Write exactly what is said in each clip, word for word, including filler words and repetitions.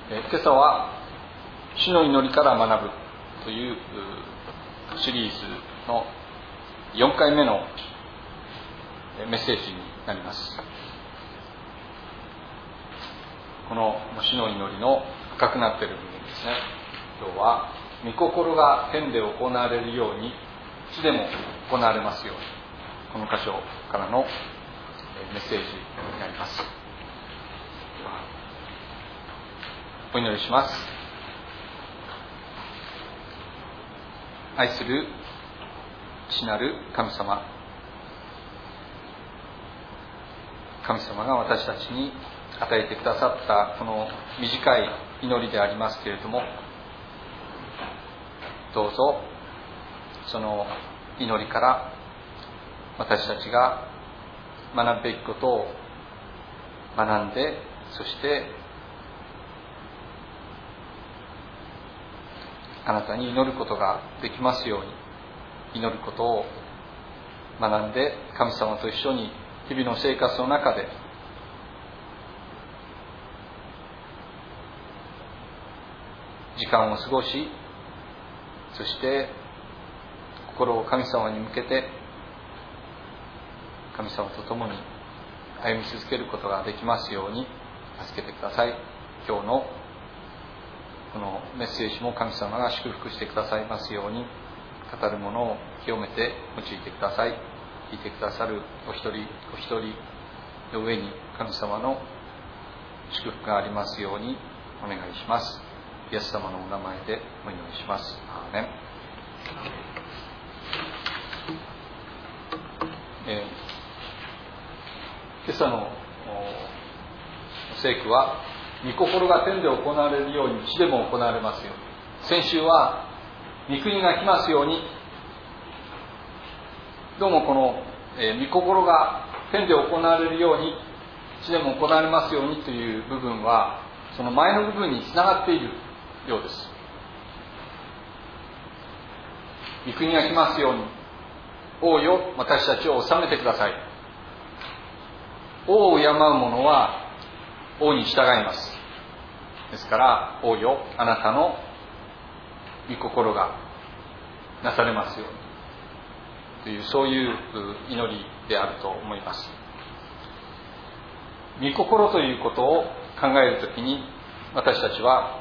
え今朝は主の祈りから学ぶというシリーズのよんかいめのメッセージになります。この主の祈りの深くなっている部分ですね。今日は御心が天で行われるように地でも行われますように、この箇所からのメッセージになります。お祈りします。愛する父なる神様、神様が私たちに与えてくださったこの短い祈りでありますけれども、どうぞその祈りから私たちが学ぶべきことを学んで、そしてあなたに祈ることができますように、祈ることを学んで神様と一緒に日々の生活の中で時間を過ごし、そして心を神様に向けて神様と共に歩み続けることができますように助けてください。今日のこのメッセージも神様が祝福してくださいますように、語るものを清めて用いてください。聞いてくださるお一人お一人の上に神様の祝福がありますようにお願いします。イエス様のお名前でお祈りします。アーメン。えー、今朝の聖句は、御心が天で行われるように地でも行われますように。先週は御国が来ますように、どうもこの、えー、御心が天で行われるように地でも行われますようにという部分は、その前の部分につながっているようです。御国が来ますように、王よ私たちを治めてください。王を敬う者は王に従います。ですから王よあなたの御心がなされますようにという、そういう祈りであると思います。御心ということを考えるときに、私たちは、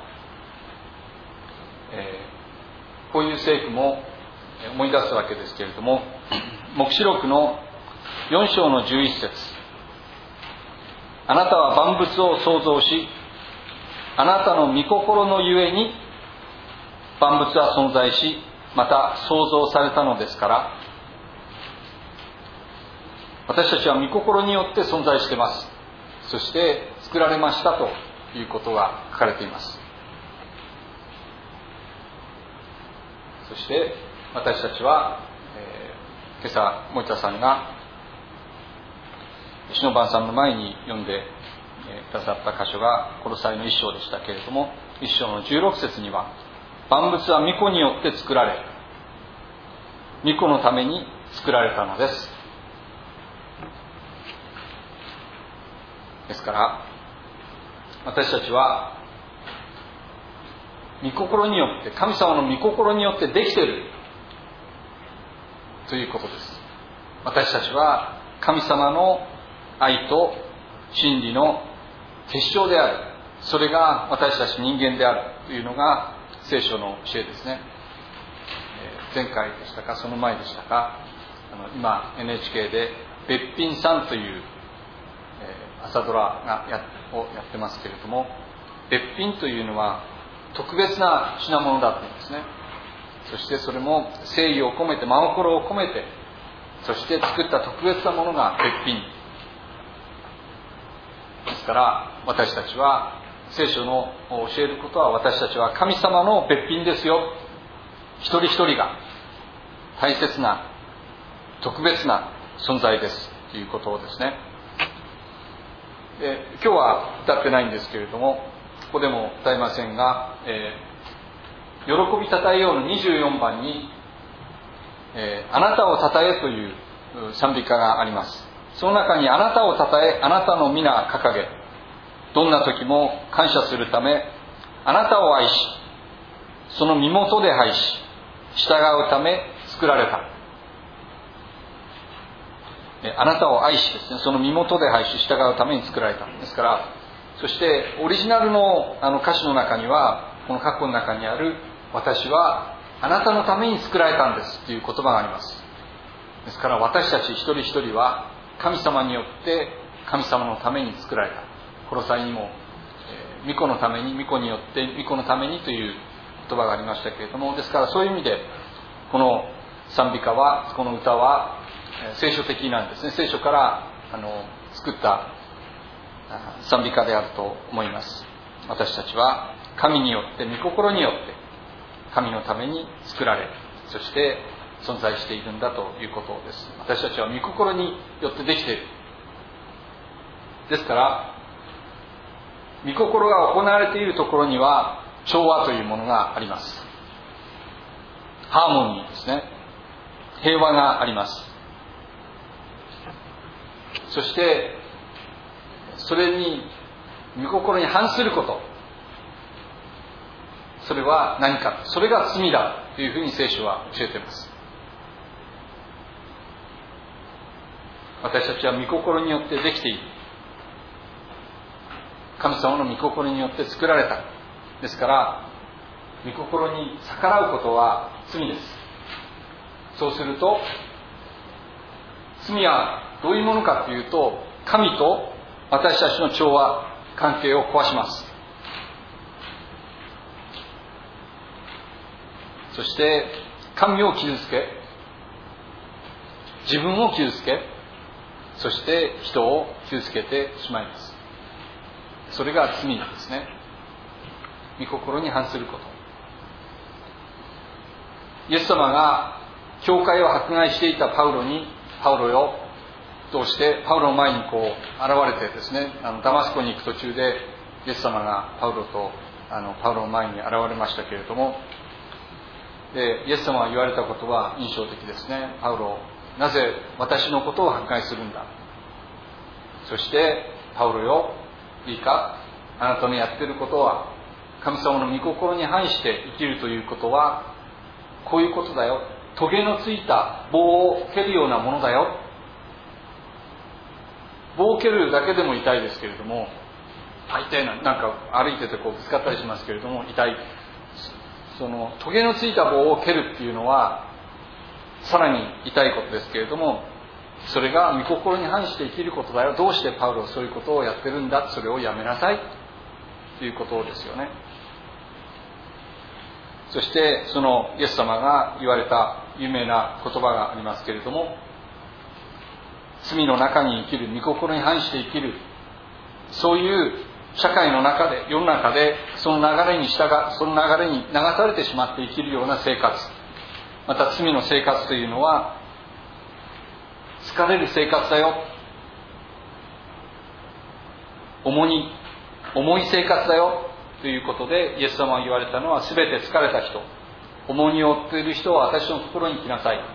えー、こういう聖句も思い出すわけですけれども、黙示録のよん章のじゅういち節、あなたは万物を創造し、あなたの御心のゆえに万物は存在し、また創造されたのですから、私たちは御心によって存在しています。そして作られましたということが書かれています。そして私たちは、えー、今朝森田さんが主の晩餐の前に読んでくださった箇所がコロサイの一章でしたけれども、一章のじゅうろく節には、万物は御子によって作られ、御子のために作られたのです。ですから私たちは御心によって、神様の御心によってできているということです。私たちは神様の愛と真理の結晶である。それが私たち人間であるというのが聖書の教えですね。前回でしたか、その前でしたか、あの今 エヌエイチケー でべっぴんさんという朝ドラがやをやってますけれども、べっぴんというのは特別な品物だって言うんですね。そしてそれも誠意を込めて、真心を込めて、そして作った特別なものがべっぴんですから、私たちは聖書の教えることは、私たちは神様のべっぴんですよ、一人一人が大切な特別な存在ですということをですね。で今日は歌ってないんですけれども、ここでも歌いませんが、えー、喜びたたえようのにじゅうよんばんに、えー、あなたをたたえという賛美歌があります。その中に、あなたをたたえ、あなたの皆掲げ、どんな時も感謝するためあなたを愛し、その身元で拝し、従うため作られた。あなたを愛しですね、その身元で拝し、従うために作られた。ですから、そしてオリジナルのあの歌詞の中には、この括弧の中にある、私はあなたのために作られたんですという言葉があります。ですから私たち一人一人は神様によって神様のために作られた。コロサイにも、えー、御子のために、御子によって御子のためにという言葉がありましたけれども、ですからそういう意味でこの賛美歌は、この歌は聖書的なんですね。聖書からあの作った賛美歌であると思います。私たちは神によって、御心によって神のために作られ、そして存在しているんだということです。私たちは御心によってできている。ですから御心が行われているところには調和というものがあります。ハーモニーですね。平和があります。そしてそれに御心に反すること、それは何か、それが罪だというふうに聖書は教えています。私たちは御心によってできている。神様の御心によって作られた。ですから御心に逆らうことは罪です。そうすると罪はどういうものかというと、神と私たちの調和関係を壊します。そして神を傷つけ、自分を傷つけ、そして人を傷つけてしまいます。それが罪なんですね。御心に反すること。イエス様が教会を迫害していたパウロに、パウロよとしてパウロの前にこう現れてですね、あのダマスコに行く途中でイエス様がパウロとあのパウロの前に現れましたけれども、でイエス様が言われたことは印象的ですね。パウロ、なぜ私のことを迫害するんだ。そしてパウロよ、いいか、あなたのやっていることは神様の御心に反して生きるということはこういうことだよ。トゲのついた棒を蹴るようなものだよ。棒を蹴るだけでも痛いですけれども、あ、痛いな、なんか歩いててこうぶつかったりしますけれども痛い。そのトゲのついた棒を蹴るっていうのはさらに痛いことですけれども、それが御心に反して生きることだよ。どうしてパウロはそういうことをやってるんだ、それをやめなさいということですよね。そしてそのイエス様が言われた有名な言葉がありますけれども、罪の中に生きる、御心に反して生きる、そういう社会の中で、世の中でその流れに従その流れに流されてしまって生きるような生活、また罪の生活というのは疲れる生活だよ、重に重い生活だよということでイエス様が言われたのは、すべて疲れた人、重荷を負っている人は私のところに来なさい。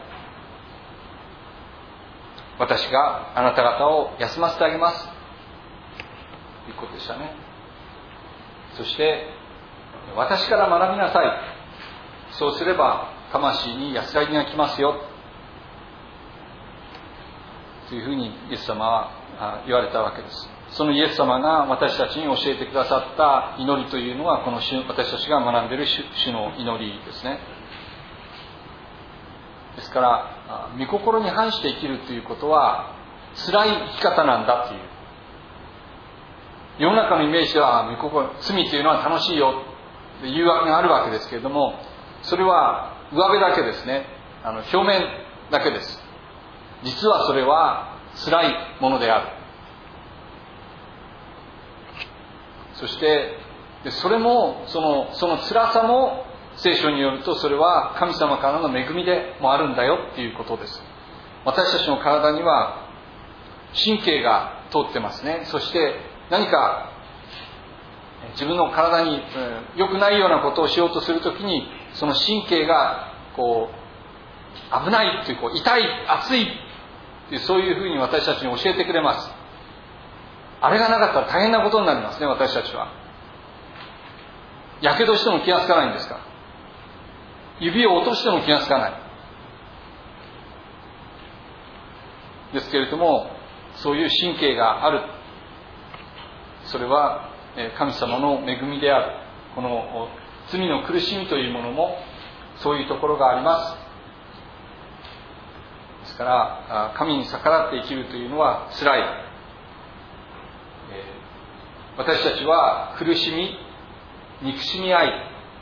私があなた方を休ませてあげますということでしたね。そして私から学びなさい。そうすれば魂に安らぎが来ますよというふうにイエス様は言われたわけです。そのイエス様が私たちに教えてくださった祈りというのは、この私たちが学んでいる主の祈りですね。ですから御心に反して生きるということは辛い生き方なんだという、世の中のイメージでは御心、罪というのは楽しいよという誘惑があるわけですけれども、それは上辺だけですね。あの表面だけです。実はそれは辛いものである。そしてそれもそのその辛さも聖書によると、それは神様からの恵みでもあるんだよっていうことです。私たちの体には神経が通ってますね。そして何か自分の体に良くないようなことをしようとするときに、その神経がこう危ないという、こう痛い、熱いという、そういうふうに私たちに教えてくれます。あれがなかったら大変なことになりますね、私たちは。 やけどしても気がつかないんですから。指を落としても気がつかない。ですけれども、そういう神経がある。それは神様の恵みである。この罪の苦しみというものもそういうところがあります。ですから神に逆らって生きるというのは辛い。私たちは苦しみ、憎しみ合い、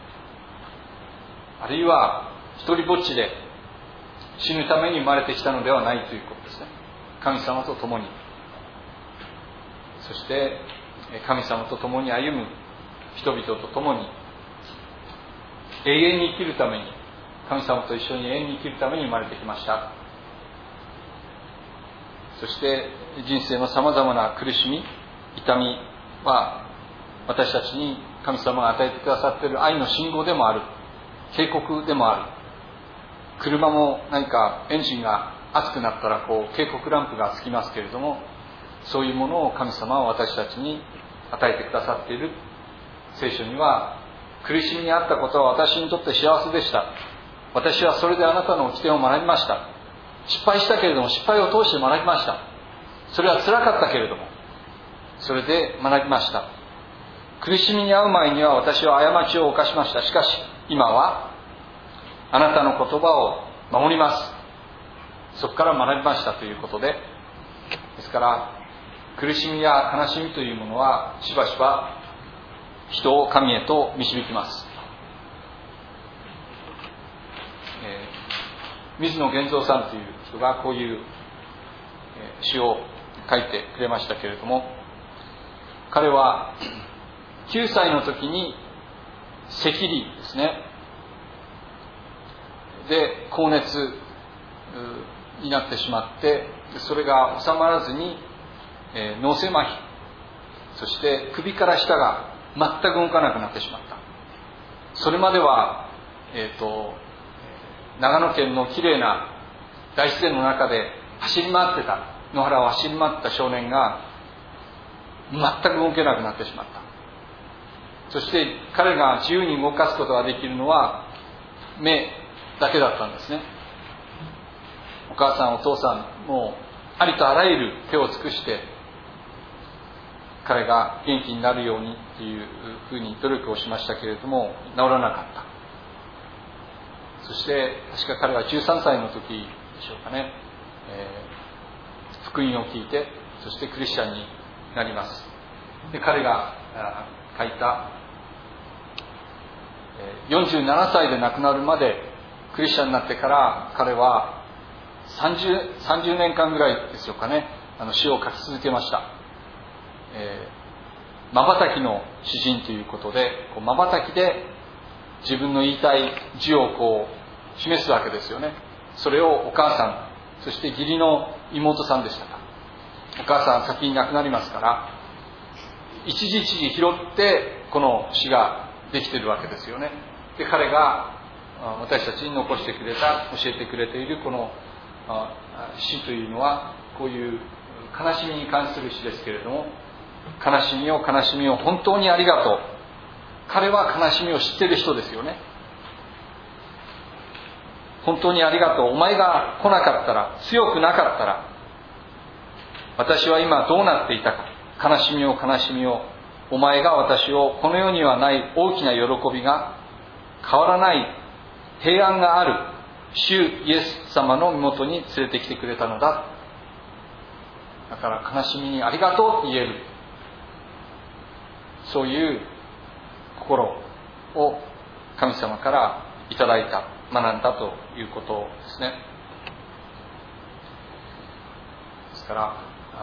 あるいは一人ぼっちで死ぬために生まれてきたのではないということですね。神様と共に、そして神様と共に歩む人々と共に永遠に生きるために、神様と一緒に永遠に生きるために生まれてきました。そして人生のさまざまな苦しみ、痛みは私たちに神様が与えてくださっている愛の信号でもある、警告でもある。車も何かエンジンが熱くなったらこう警告ランプがつきますけれども、そういうものを神様は私たちに与えてくださっている。聖書には、苦しみにあったことは私にとって幸せでした。私はそれであなたの掟を学びました。失敗したけれども失敗を通して学びました。それは辛かったけれどもそれで学びました。苦しみに遭う前には私は過ちを犯しました。しかし今はあなたの言葉を守ります。そこから学びましたということで、ですから苦しみや悲しみというものはしばしば人を神へと導きます。えー、水野源三さんという人がこういう、えー、詩を書いてくれましたけれども、彼はきゅうさいの時に赤痢ですね、で高熱になってしまって、それが収まらずに、えー、脳性麻痺、そして首から下が全く動かなくなってしまった。それまでは、えーと、長野県のきれいな大自然の中で走り回ってた、野原を走り回った少年が全く動けなくなってしまった。そして彼が自由に動かすことができるのは目だけだったんですね。お母さんお父さんもありとあらゆる手を尽くして彼が元気になるようにっていうふうに努力をしましたけれども治らなかった。そして確か彼はじゅうさんさいの時でしょうかね、えー、福音を聞いて、そしてクリスチャンになります。で彼が書いたよんじゅうななさいで亡くなるまでクリスチャンになってから彼はさんじゅう、さんじゅうねんかんぐらいでしょうかね、あの詩を書き続けました。まばたきの詩人ということで、まばたきで自分の言いたい字をこう示すわけですよね。それをお母さん、そして義理の妹さんでしたか、お母さん先に亡くなりますから、一時一時拾ってこの詩ができているわけですよね。で彼が私たちに残してくれた、教えてくれているこの詩というのはこういう悲しみに関する詩ですけれども、悲しみを悲しみを本当にありがとう。彼は悲しみを知っている人ですよね。本当にありがとう。お前が来なかったら、強くなかったら、私は今どうなっていたか。悲しみを悲しみを、お前が私をこの世にはない大きな喜びが、変わらない平安がある主イエス様の身元に連れてきてくれたのだ。だから悲しみにありがとうと言える、そういう心を神様からいただいた、学んだということですね。ですから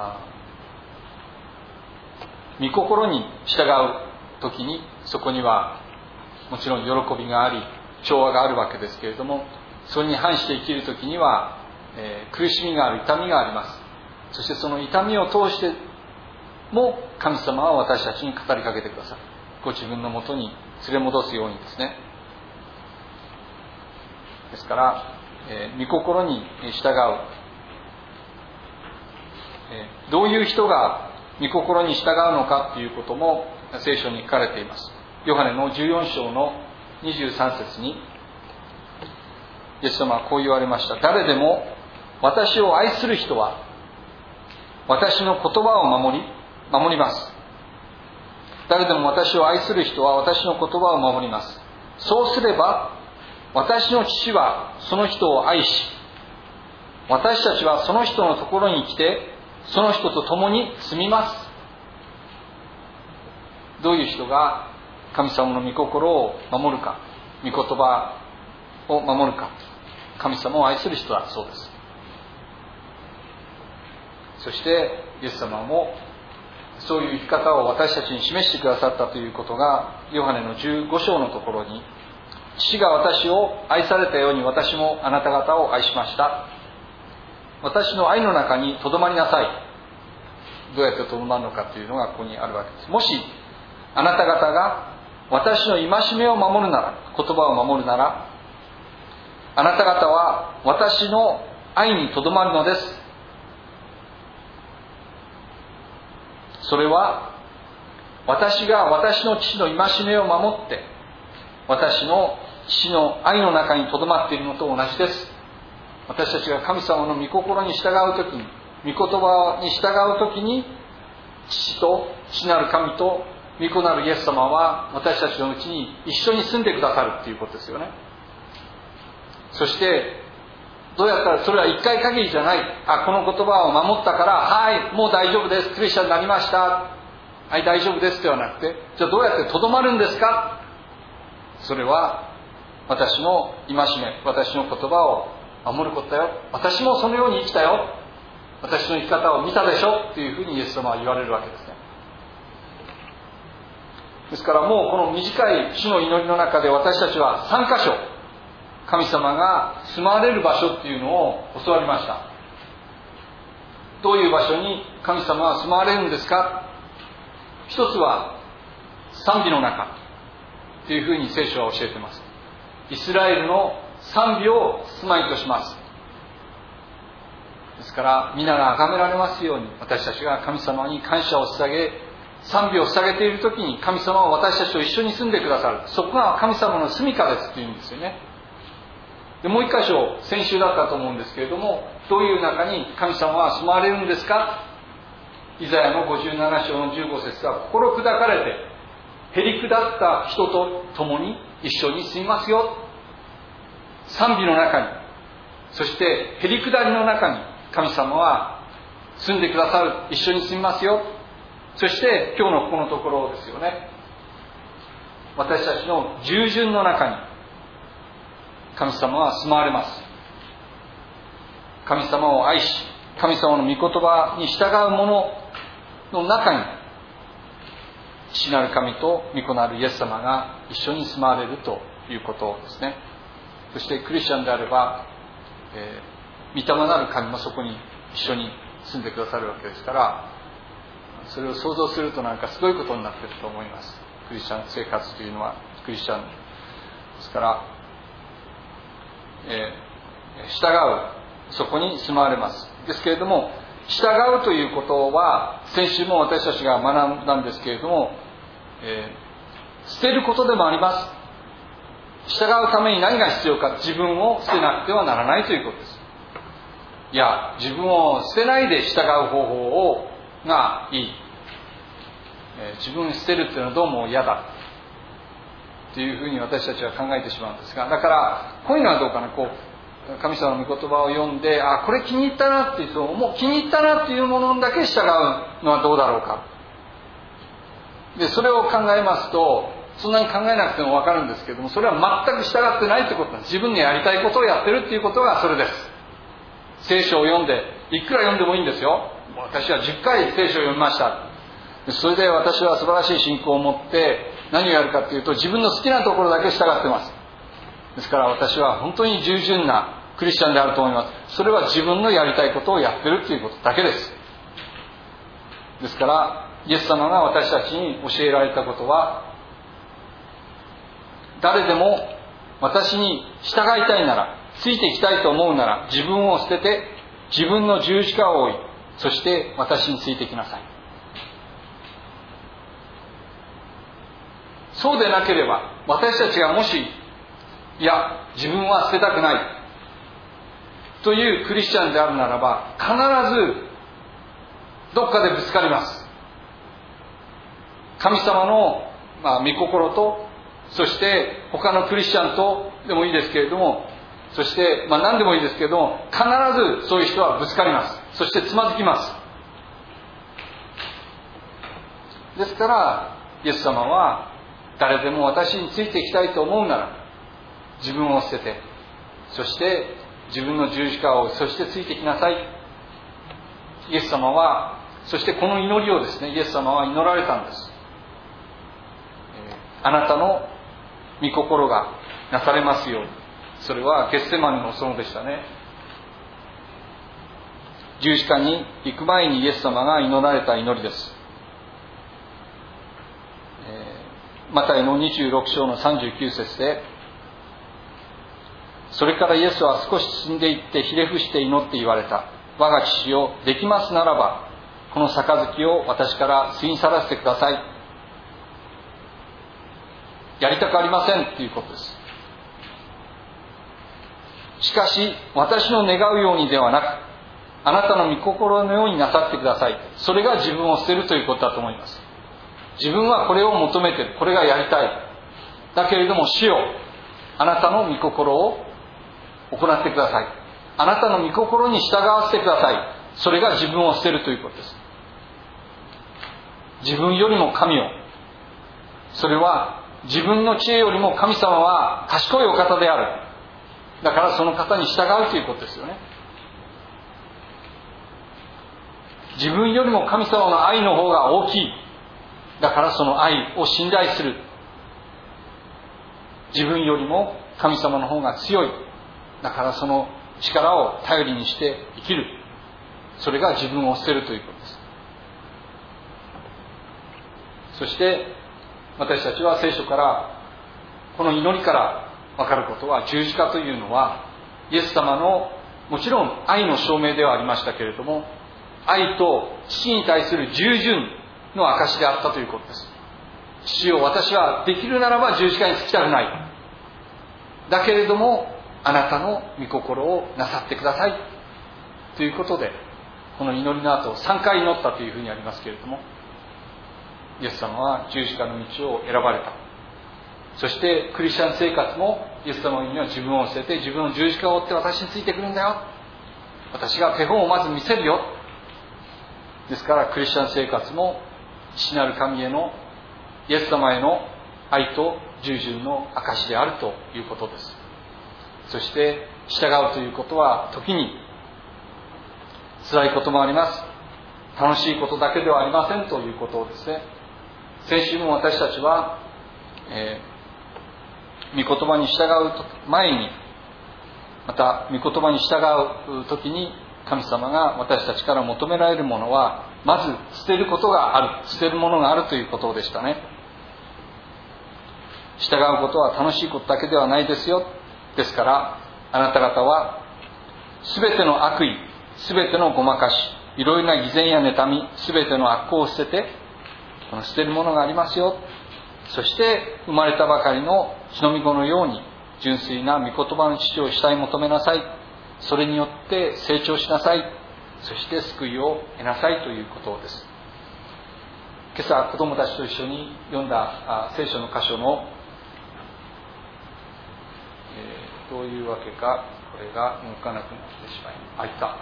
御心に従うときに、そこにはもちろん喜びがあり調和があるわけですけれども、それに反して生きるときには、えー、苦しみがある、痛みがあります。そしてその痛みを通しても神様は私たちに語りかけてください。ご自分のもとに連れ戻すようにですね。ですから、えー、御心に従う、えー、どういう人が御心に従うのかということも聖書に書かれています。 ヨハネのじゅうよん章のにじゅうさん節にイエス様はこう言われました。誰でも私を愛する人は私の言葉を守り守ります。誰でも私を愛する人は私の言葉を守ります。そうすれば私の父はその人を愛し、私たちはその人のところに来てその人と共に住みます。どういう人が神様の御心を守るか、御言葉を守るか、神様を愛する人はそうです。そしてイエス様もそういう生き方を私たちに示してくださったということがヨハネのじゅうご章のところに、父が私を愛されたように私もあなた方を愛しました。私の愛の中にとどまりなさい。どうやってとどまるのかというのがここにあるわけです。もしあなた方が私の戒めを守るなら、言葉を守るなら、あなた方は私の愛にとどまるのです。それは私が私の父の戒めを守って私の父の愛の中にとどまっているのと同じです。私たちが神様の御心に従うときに、御言葉に従うときに、父と父なる神と御子なるイエス様は私たちのうちに一緒に住んでくださるということですよね。そしてどうやったら、それは一回限りじゃない。あ、この言葉を守ったから、はい、もう大丈夫です、クリスチャンになりました、はい、大丈夫ですではなくて、じゃあどうやってとどまるんですか。それは私の戒め、私の言葉を守ることだよ。私もそのように生きたよ。私の生き方を見たでしょというふうにイエス様は言われるわけですね。ですからもうこの短い主の祈りの中で私たちはさん箇所神様が住まわれる場所っていうのを教わりました。どういう場所に神様は住まわれるんですか。一つは賛美の中というふうに聖書は教えています。イスラエルの賛美を住まいとします。ですから皆が崇められますように、私たちが神様に感謝を捧げ賛美を捧げているときに神様は私たちと一緒に住んでくださる。そこが神様の住みかですっていうんですよね。でもう一箇所、先週だったと思うんですけれども、どういう中に神様は住まわれるんですか。イザヤのごじゅうなな章のじゅうご節は、心砕かれてへりくだった人と共に一緒に住みますよ。賛美の中に、そしてへりくだりの中に神様は住んでくださる。一緒に住みますよ。そして今日のここのところですよね。私たちの従順の中に神様は住まわれます。神様を愛し、神様の御言葉に従う者の中に父なる神と御子なるイエス様が一緒に住まわれるということですね。そしてクリスチャンであれば、えー、御霊なる神もそこに一緒に住んでくださるわけですから、それを想像するとなんかすごいことになっていると思います。クリスチャン生活というのは、クリスチャンですから、えー、従う、そこに住まわれます。ですけれども、従うということは先週も私たちが学んだんですけれども、えー、捨てることでもあります。従うために何が必要か、自分を捨てなくてはならないということです。いや、自分を捨てないで従う方法をがいい、えー、自分を捨てるっていうのはどうも嫌だというふうに私たちは考えてしまうんですが、だからこういうのはどうかな、こう神様の御言葉を読んで、あ、これ気に入ったなっていう、そうもう気に入ったなっていうものだけ従うのはどうだろうか。でそれを考えますと、そんなに考えなくても分かるんですけれども、それは全く従ってないということなんです。自分のやりたいことをやってるっていうことがそれです。聖書を読んで、いくら読んでもいいんですよ。私はじゅっかい聖書を読みました。それで私は素晴らしい信仰を持って何をやるかというと、自分の好きなところだけ従ってます。ですから私は本当に従順なクリスチャンであると思います。それは自分のやりたいことをやってるということだけです。ですからイエス様が私たちに教えられたことは、誰でも私に従いたいなら、ついていきたいと思うなら、自分を捨てて自分の十字架を追い、そして私についてきなさい。 そうでなければ、私たちがもし、いや自分は捨てたくないというクリスチャンであるならば、必ずどっかでぶつかります。神様の、まあ、御心と、そして他のクリスチャンとでもいいですけれども、そして、まあ、何でもいいですけれども、必ずそういう人はぶつかります。そしてつまずきます。ですからイエス様は、誰でも私についていきたいと思うなら自分を捨てて、そして自分の十字架をそしてついてきなさい。イエス様は、そしてこの祈りをですね、イエス様は祈られたんです。あなたの御心がなされますように。それはゲッセマネの園でしたね。十字架に行く前にイエス様が祈られた祈りです。マタイのにじゅうろく章のさんじゅうきゅう節で、それからイエスは少し進んでいってひれ伏して祈って言われた。我が父よ、できますならばこの杯を私から吸い去らせてください。やりたくありませんということです。しかし私の願うようにではなく、あなたの御心のようになさってください。それが自分を捨てるということだと思います。自分はこれを求めている、これがやりたい。だけれども主よ、あなたの御心を行ってください。あなたの御心に従わせてください。それが自分を捨てるということです。自分よりも神を、それは自分の知恵よりも神様は賢いお方である。だからその方に従うということですよね。自分よりも神様の愛の方が大きい。だからその愛を信頼する。自分よりも神様の方が強い。だからその力を頼りにして生きる。それが自分を捨てるということです。そして私たちは聖書から、この祈りから分かることは、十字架というのはイエス様のもちろん愛の証明ではありましたけれども、愛と父に対する従順の証であったということです。父よ、私はできるならば十字架につきたくない。だけれどもあなたの御心をなさってくださいということで、この祈りの後さんかい祈ったというふうにありますけれども、イエス様は十字架の道を選ばれた。そしてクリスチャン生活もイエス様には自分を捨てて、自分の十字架を追って私についてくるんだよ、私が手本をまず見せるよ。ですからクリスチャン生活も父なる神への、イエス様への愛と従順の証であるということです。そして従うということは、時に辛いこともあります。楽しいことだけではありませんということをですね、先週も私たちは、えー、御言葉に従う前に、また御言葉に従う時に神様が私たちから求められるものは、まず捨てることがある、捨てるものがあるということでしたね。従うことは楽しいことだけではないですよ。ですからあなた方はすべての悪意、すべてのごまかし、いろいろな偽善や妬み、すべての悪行を捨てて、この捨てるものがありますよ。そして生まれたばかりの血のみ子のように純粋な御言葉の父を慕い求めなさい。それによって成長しなさい。そして救いを得なさいということです。今朝子供たちと一緒に読んだ聖書の箇所の、えー、どういうわけかこれが動かなくなってしまい、あ、いた、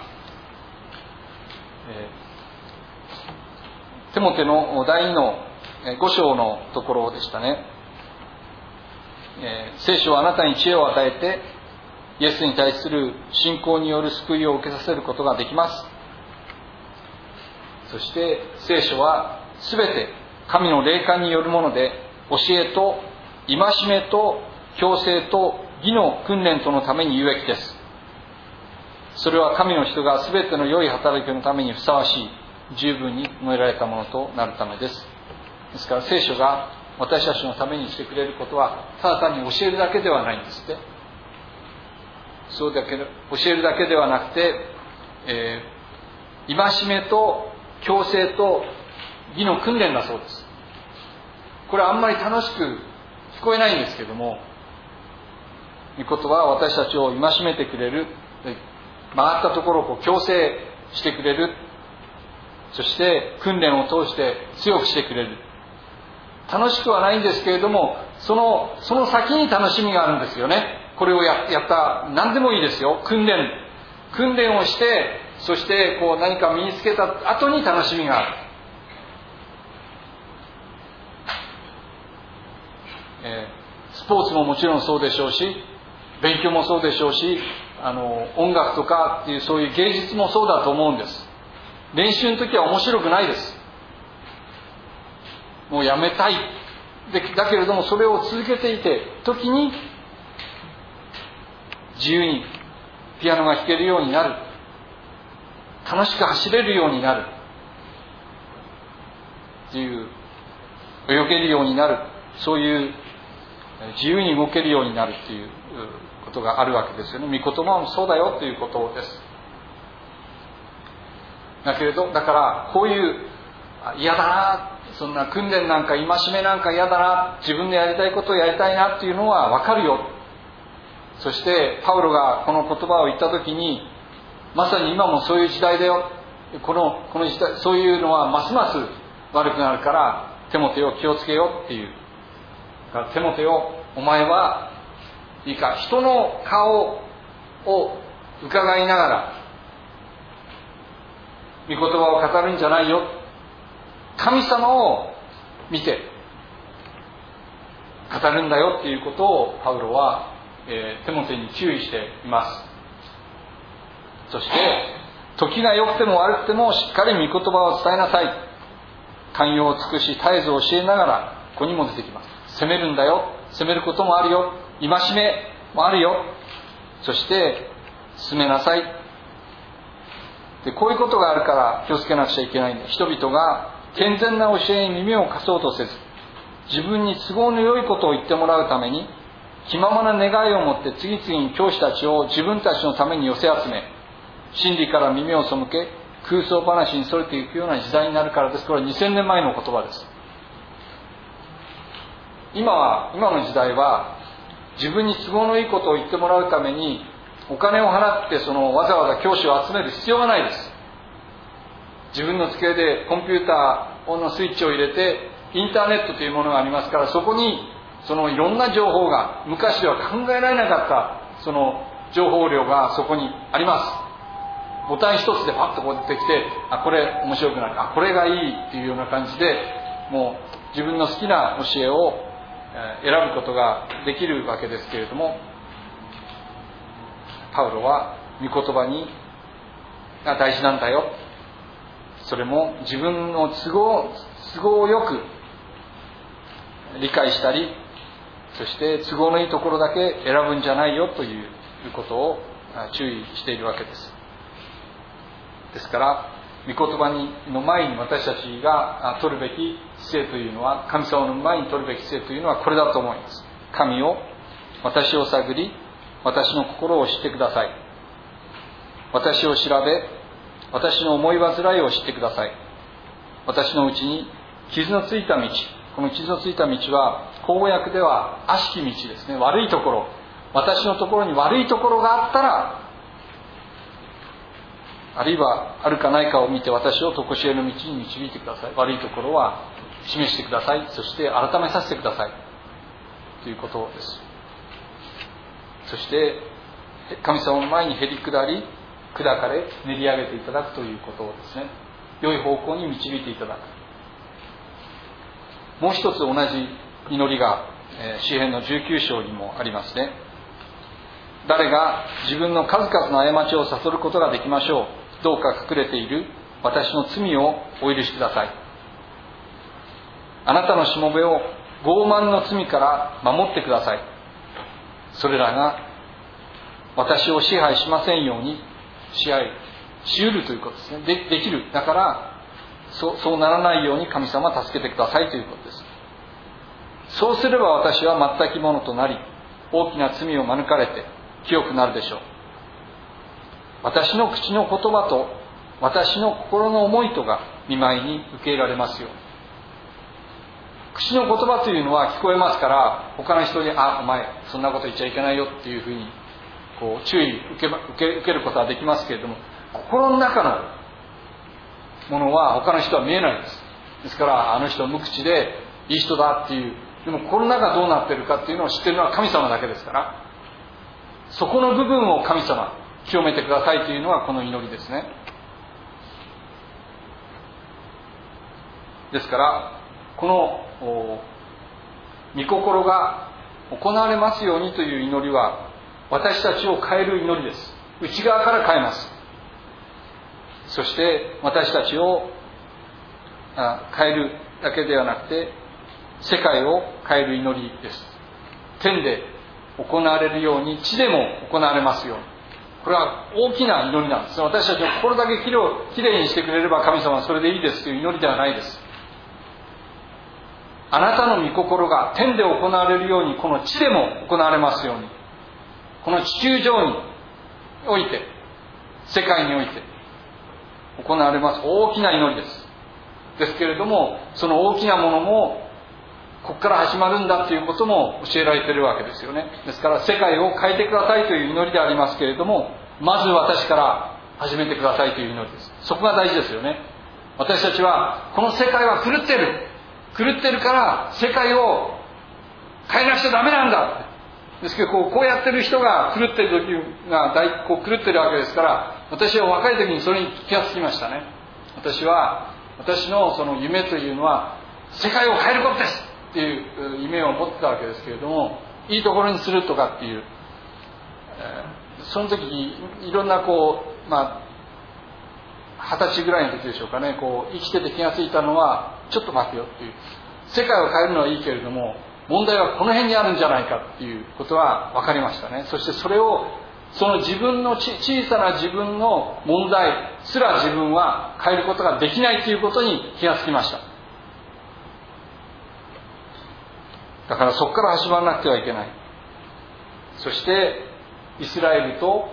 えー、テモテのだいにのご章のところでしたね。えー、聖書はあなたに知恵を与えてイエスに対する信仰による救いを受けさせることができます。そして聖書はすべて神の霊感によるもので、教えと戒めと矯正と義の訓練とのために有益です。それは神の人がすべての良い働きのためにふさわしい、十分に備えられたものとなるためです。ですから聖書が私たちのためにしてくれることは、ただ単に教えるだけではないんですね。そうだけど教えるだけではなくて、えー、戒めと矯正と義の訓練だそうです。ここれはあんまり楽しく聞こえないんですけども、御言葉は私たちを戒めてくれる、曲がったところをこう矯正してくれる、そして訓練を通して強くしてくれる。楽しくはないんですけれども、そのその先に楽しみがあるんですよね。これを や, やった何でもいいですよ。訓練訓練をして、そしてこう何か身につけた後に楽しみがある。えー、スポーツももちろんそうでしょうし、勉強もそうでしょうし、あの音楽とかっていうそういう芸術もそうだと思うんです。練習の時は面白くないです。もうやめたい。でだけれどもそれを続けていて、時に自由にピアノが弾けるようになる、楽しく走れるようになるっていう、泳げるようになる、そういう自由に動けるようになるっていうことがあるわけですよね。御言葉もそうだよということです。だけれどだからこういう嫌だな、そんな訓練なんか戒めなんか嫌だな、自分でやりたいことをやりたいなっていうのは分かるよ。そしてパウロがこの言葉を言った時に、まさに今もそういう時代だよ、このこの時代、そういうのはますます悪くなるからテモテよ気をつけよっていう。だからテモテよ、お前はいいか、人の顔を伺いながら御言葉を語るんじゃないよ、神様を見て語るんだよっていうことをパウロは、えー、テモテに注意しています。そして時が良くても悪くてもしっかり御言葉を伝えなさい。寛容を尽くし絶えず教えながら、ここにも出てきます。責めるんだよ、責めることもあるよ、戒めもあるよ、そして進めなさい。でこういうことがあるから気をつけなくちゃいけないんだ。人々が健全な教えに耳を貸そうとせず、自分に都合の良いことを言ってもらうために気ままな願いを持って次々に教師たちを自分たちのために寄せ集め、真理から耳を背け空想話にそれていくような時代になるからです。これはにせんねんまえの言葉です。今は今の時代は自分に都合のいいことを言ってもらうためにお金を払ってそのわざわざ教師を集める必要がないです。自分の机でコンピューターのスイッチを入れて、インターネットというものがありますから、そこにそのいろんな情報が、昔では考えられなかったその情報量がそこにあります。ボタン一つでパッとこう出てきて、あ、これ面白くない、あ、これがいいっていうような感じで、もう自分の好きな教えを選ぶことができるわけですけれども、パウロは御言葉にが大事なんだよ、それも自分の都合都合よく理解したり、そして都合のいいところだけ選ぶんじゃないよということを注意しているわけです。ですから御言葉にの前に私たちが取るべき姿勢というのは、神様の前に取るべき姿勢というのはこれだと思います。神を、私を探り、私の心を知ってください。私を調べ、私の思い煩いを知ってください。私のうちに傷のついた道、この傷のついた道は口語訳では悪しき道ですね。悪いところ、私のところに悪いところがあったら、あるいはあるかないかを見て私を常しえの道に導いてください。悪いところは示してください。そして改めさせてくださいということです。そして神様の前にへり下り、砕かれ練り上げていただくということをですね、良い方向に導いていただく。もう一つ同じ祈りが詩編のじゅうきゅう章にもありますね。誰が自分の数々の過ちを悟ることができましょう。どうか隠れている私の罪をお許しください。あなたのしもべを傲慢の罪から守ってください。それらが私を支配しませんように支配し得るということですね。 で, できる。だからそ う, そうならないように神様は助けてくださいということです。そうすれば私は全き者となり、大きな罪を免れて清くなるでしょう。私の口の言葉と私の心の思いとが御前に受け入れられますように。 口の言葉というのは聞こえますから、他の人にあお前そんなこと言っちゃいけないよっていうふうにこう注意受け、受け、受けることはできますけれども、心の中のものは他の人は見えないです。ですからあの人無口でいい人だっていう、でも心の中どうなっているかっていうのを知っているのは神様だけですから、そこの部分を神様清めてくださいというのがこの祈りですね。ですからこの御心が行われますようにという祈りは私たちを変える祈りです。内側から変えます。そして私たちを変えるだけではなくて世界を変える祈りです。天で行われるように地でも行われますように。これは大きな祈りなんです。私たちを心だけきれいにしてくれれば神様はそれでいいですという祈りではないです。あなたの御心が天で行われるようにこの地でも行われますように。この地球上において、世界において行われます大きな祈りです。ですけれども、その大きなものもここから始まるんだということも教えられているわけですよね。ですから世界を変えてくださいという祈りでありますけれども、まず私から始めてくださいという祈りです。そこが大事ですよね。私たちはこの世界は狂ってる狂ってるから世界を変えなくちゃダメなんだ。ですけどこう、こうやってる人が狂ってる時が大こう狂ってるわけですから、私は若い時にそれに気がつきましたね。私は私のその夢というのは世界を変えることですっていう夢を持ってたわけですけれども、いいところにするとかっていう、えー、その時にいろんなこうまあ二十歳ぐらいの時でしょうかね、こう生きてて気がついたのは、ちょっと待てよっていう、世界を変えるのはいいけれども問題はこの辺にあるんじゃないかっていうことは分かりましたね。そしてそれをその自分のち小さな自分の問題すら自分は変えることができないということに気がつきました。だからそこから始まらなくてはいけない。そしてイスラエルと、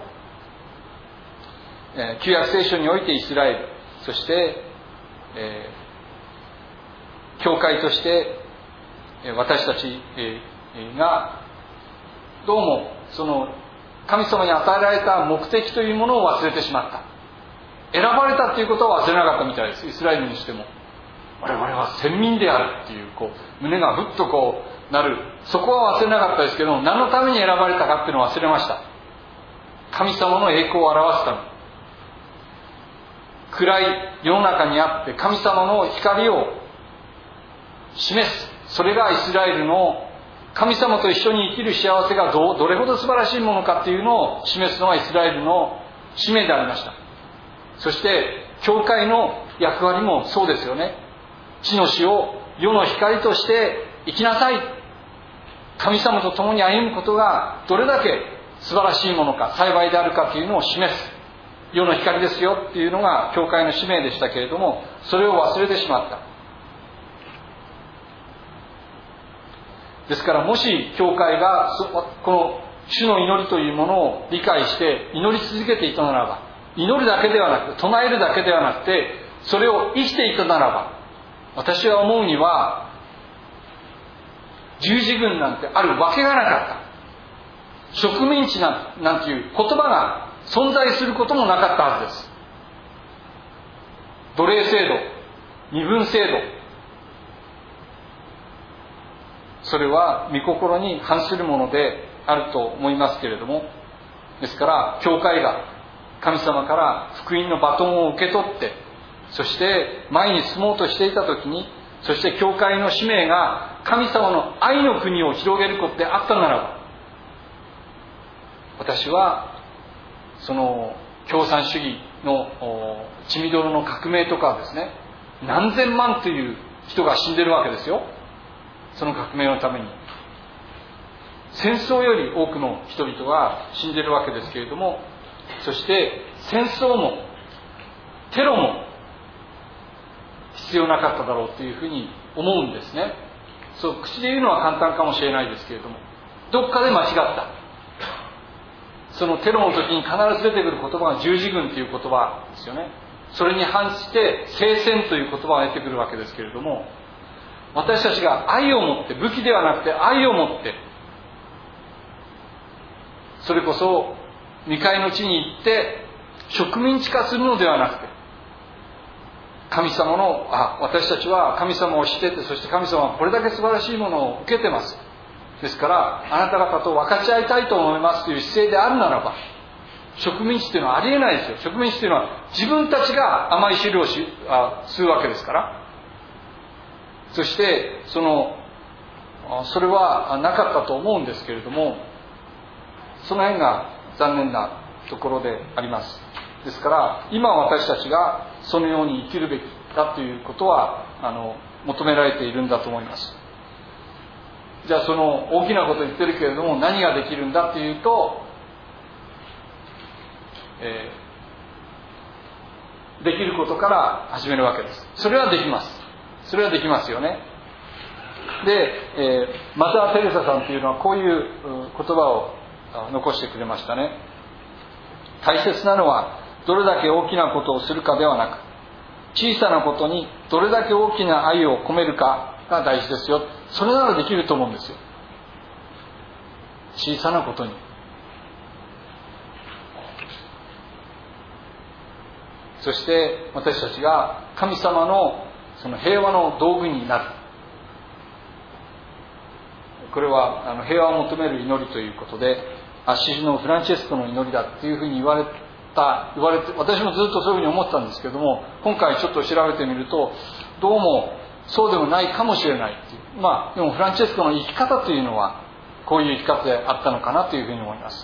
えー、旧約聖書においてイスラエル、そして、えー、教会として私たちがどうもその神様に与えられた目的というものを忘れてしまった。選ばれたということは忘れなかったみたいです。イスラエルにしても我々は先民であるっていう、こう胸がふっとこうなる、そこは忘れなかったですけど、何のために選ばれたかっていうのを忘れました。神様の栄光を表すため、暗い世の中にあって神様の光を示す、それがイスラエルの神様と一緒に生きる幸せが ど, どれほど素晴らしいものかというのを示すのがイスラエルの使命でありました。そして教会の役割もそうですよね。地の死を世の光として生きなさい。神様と共に歩むことがどれだけ素晴らしいものか、幸いであるかというのを示す世の光ですよっていうのが教会の使命でしたけれども、それを忘れてしまった。ですからもし教会がこの主の祈りというものを理解して祈り続けていたならば、祈るだけではなくて唱えるだけではなくてそれを生きていたならば、私は思うには十字軍なんてあるわけがなかった。植民地なんなんていう言葉が存在することもなかったはずです。奴隷制度、身分制度、それは御心に反するものであると思いますけれども、ですから教会が神様から福音のバトンを受け取って、そして前に進もうとしていた時に、そして教会の使命が神様の愛の国を広げることであったならば、私はその共産主義の血みどろの革命とかですね、何千万という人が死んでるわけですよ。その革命のために戦争より多くの人々が死んでるわけですけれども、そして戦争もテロも必要なかっただろうというふうに思うんですね。そう口で言うのは簡単かもしれないですけれども、どっかで間違った。そのテロの時に必ず出てくる言葉が十字軍という言葉ですよね。それに反して聖戦という言葉が出てくるわけですけれども、 私たちが愛を持って、武器ではなくて愛を持って、それこそ未開の地に行って植民地化するのではなくて、神様の、あ、私たちは神様を知ってて、そして神様はこれだけ素晴らしいものを受けてます。ですから、あなた方と分かち合いたいと思いますという姿勢であるならば、植民地というのはありえないですよ。植民地というのは自分たちが甘い汁をしあ吸うわけですから。そして、その、それはなかったと思うんですけれども、その辺が残念なところであります。ですから今私たちがそのように生きるべきだということはあの求められているんだと思います。じゃあその大きなことを言ってるけれども何ができるんだというと、えー、できることから始めるわけです。それはできます。それはできますよね。で、えー、マザー・テレサさんというのはこういう言葉を残してくれましたね。大切なのはどれだけ大きなことをするかではなく、小さなことにどれだけ大きな愛を込めるかが大事ですよ。それならできると思うんですよ。小さなことに。そして私たちが神様のその平和の道具になる。これはあの平和を求める祈りということで、アッシジのフランチェスコの祈りだっていうふうに言われた、言われて、私もずっとそういうふうに思ったんですけども、今回ちょっと調べてみると、どうもそうでもないかもしれないっていう。まあ、でもフランチェスコの生き方というのは、こういう生き方であったのかなというふうに思います。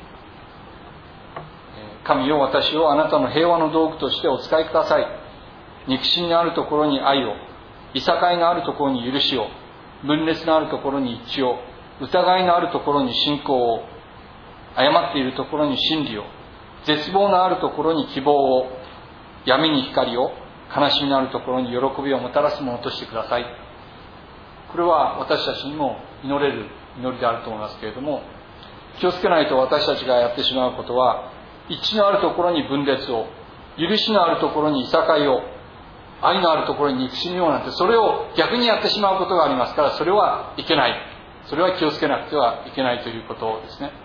神よ、私をあなたの平和の道具としてお使いください。憎しみのあるところに愛を、いさかいのあるところに許しを、分裂のあるところに一致を、疑いのあるところに信仰を、誤っているところに真理を、絶望のあるところに希望を、闇に光を、悲しみのあるところに喜びをもたらすものとしてください。これは私たちにも祈れる祈りであると思いますけれども、気をつけないと私たちがやってしまうことは、一致のあるところに分裂を、許しのあるところにいさかいを、愛のあるところに憎しみをなんて、それを逆にやってしまうことがありますから、それはいけない。それは気をつけなくてはいけないということですね。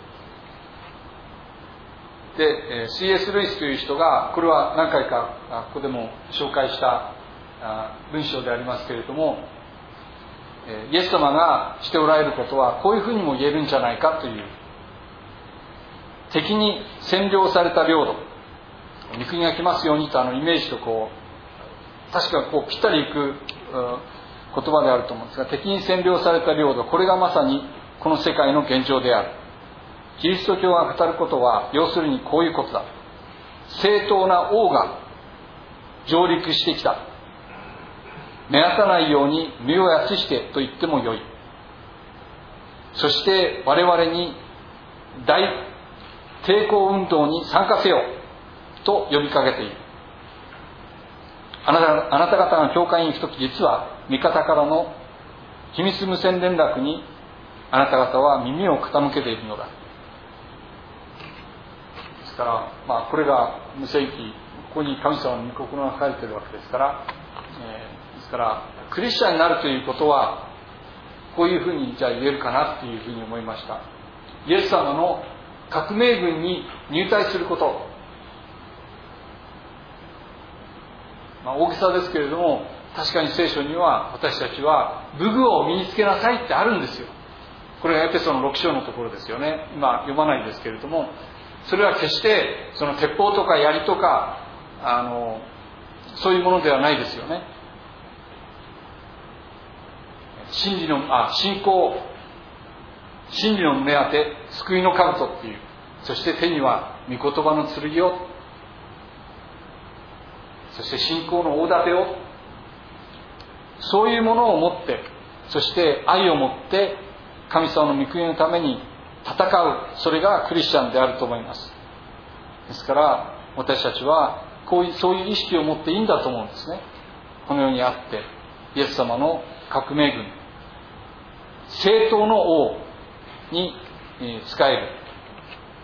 で、シーエス ルイスという人が、これは何回かここでも紹介した文章でありますけれども、イエス様がしておられることはこういうふうにも言えるんじゃないかという、敵に占領された領土、御国が来ますようにとあのイメージとこう確かこうぴったりいく言葉であると思うんですが、敵に占領された領土、これがまさにこの世界の現状である。キリスト教が語ることは要するにこういうことだ。正当な王が上陸してきた。目立たないように身をやつしてと言ってもよい。そして我々に大抵抗運動に参加せよと呼びかけている。あなた、あなた方が教会に行くとき、実は味方からの秘密無線連絡にあなた方は耳を傾けているのだ。ですから、まあ、これが無聖記、ここに神様の御心が書かれているわけですから、えー、ですからクリスチャンになるということはこういうふうにじゃあ言えるかなというふうに思いました。イエス様の革命軍に入隊すること、まあ、大げさですけれども、確かに聖書には私たちは武具を身につけなさいってあるんですよ。これがエペソのろく章のところですよね。今読まないですけれども、それは決してその鉄砲とか槍とかあのそういうものではないですよね。真理のあ信仰、真理の胸当て、救いの兜っていう、そして手には御言葉の剣を、そして信仰の大盾を、そういうものを持って、そして愛を持って神様の御国のために戦う、それがクリスチャンであると思います。ですから私たちはこういうそういう意識を持っていいんだと思うんですね。この世にあってイエス様の革命軍、正当の王に仕える。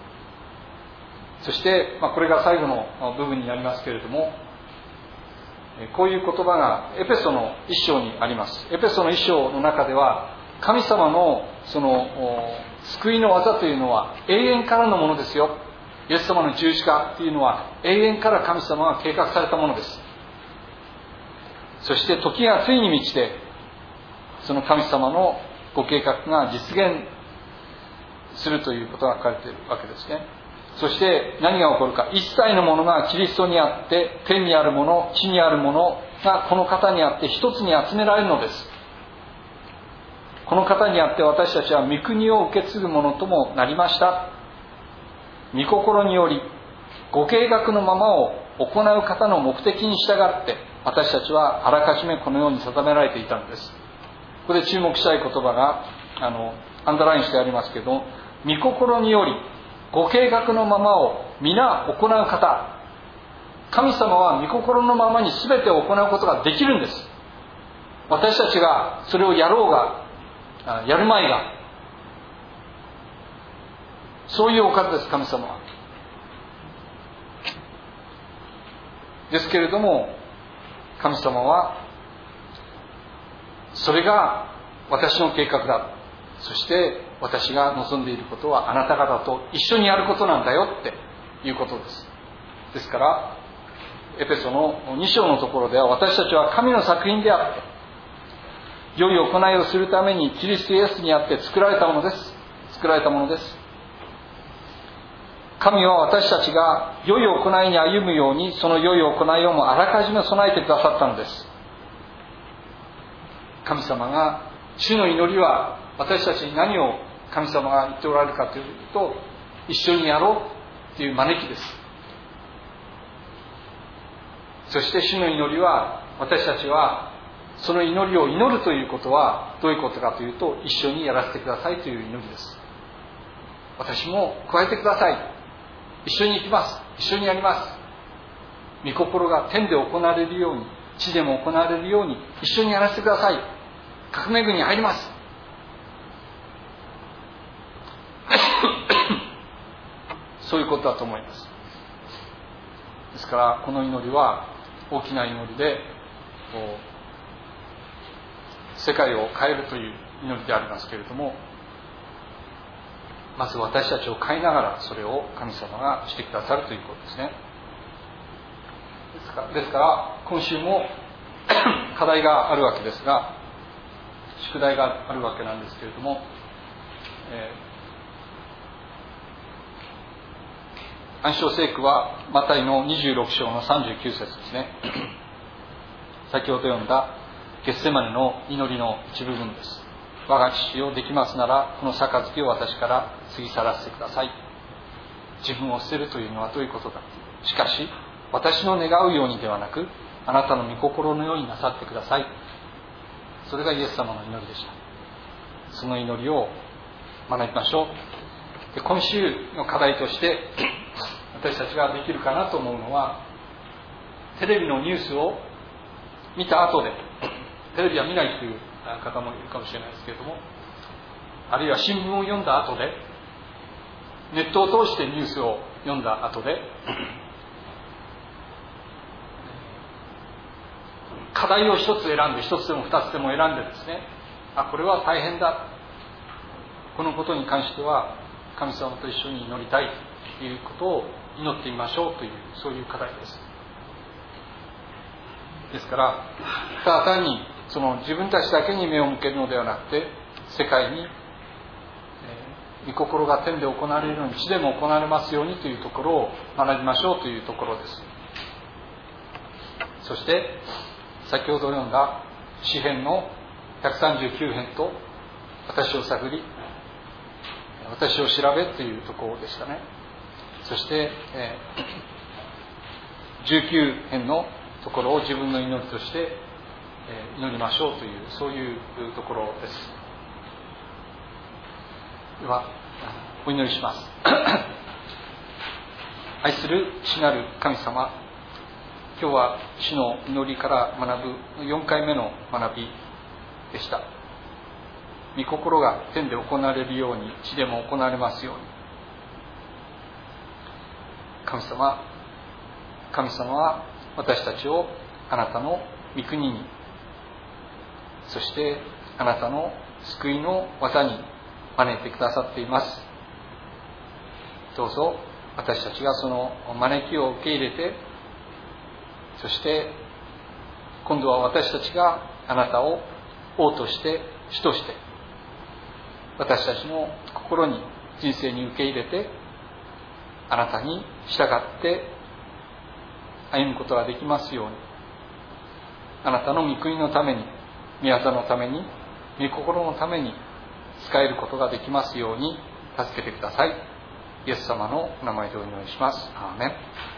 そして、まあ、これが最後の部分になりますけれども、 こういう言葉がエペソの一章にあります。エペソの一章の中では、神様のその救いの技というのは永遠からのものですよ。イエス様の十字架というのは永遠から神様が計画されたものです。そして時がついに満ちて、その神様のご計画が実現するということが書かれているわけですね。そして何が起こるか。一切のものがキリストにあって、天にあるもの、地にあるものがこの方にあって一つに集められるのです。この方にあって私たちは御国を受け継ぐものともなりました。御心によりご計画のままを行う方の目的に従って私たちはあらかじめこのように定められていたのです。ここで注目したい言葉があのアンダーラインしてありますけど、御心によりご計画のままを皆行う方。神様は御心のままに全てを行うことができるんです。私たちがそれをやろうがやるまいが、そういうお方です、神様は。ですけれども、神様はそれが私の計画だ、そして私が望んでいることはあなた方と一緒にやることなんだよっていうことです。ですからエペソのに章のところでは、私たちは神の作品であって良い行いをするためにキリストイエスにあって作られたものです作られたものです。神は私たちが良い行いに歩むように、その良い行いをもあらかじめ備えてくださったのです。神様が、主の祈りは私たちに何を神様が言っておられるかというと、一緒にやろうという招きです。そして主の祈りは、私たちはその祈りを祈るということはどういうことかというと、一緒にやらせてくださいという祈りです。私も加えてください、一緒に行きます、一緒にやります。御心が天で行われるように、地でも行われるように一緒にやらせてください。革命軍に入りますそういうことだと思います。ですからこの祈りは大きな祈りで、世界を変えるという祈りでありますけれども、まず私たちを変えながらそれを神様がしてくださるということですね。ですから、ですから今週も課題があるわけですが、宿題があるわけなんですけれども、えー、暗唱聖句はマタイのにじゅうろく章のさんじゅうきゅう節ですね。先ほど読んだゲッセマネの祈りの一部分です。我が父よ、できますならこの杯を私から過ぎ去らせてください。自分を捨てるというのはどういうことか。しかし私の願うようにではなく、あなたの御心のようになさってください。それがイエス様の祈りでした。その祈りを学びましょう。で、今週の課題として私たちができるかなと思うのは、テレビのニュースを見た後で、テレビは見ないという方もいるかもしれないですけれども、あるいは新聞を読んだ後で、ネットを通してニュースを読んだ後で、課題を一つ選んで、一つでも二つでも選んでですね、あ、これは大変だ、このことに関しては神様と一緒に祈りたいということを祈ってみましょうという、そういう課題です。ですからただ単にその自分たちだけに目を向けるのではなくて、世界に、えー、御心が天で行われるように地でも行われますようにというところを学びましょうというところです。そして先ほど読んだ詩編のひゃくさんじゅうきゅう編と私を探り私を調べというところでしたね。そして、えー、じゅうきゅう編のところを自分の祈りとして、えー、祈りましょうという、そういうところです。ではお祈りします愛する父なる神様、今日は主の祈りから学ぶよんかいめの学びでした。御心が天で行われるように地でも行われますように。神様、神様は私たちをあなたの御国に、そしてあなたの救いの技に招いてくださっています。どうぞ私たちがその招きを受け入れて、そして今度は私たちがあなたを王として主として私たちの心に人生に受け入れて、あなたに従って歩むことができますように、あなたの御国のために、御業のために、御心のために使えることができますように助けてください。イエス様のお名前でお祈りします。アーメン。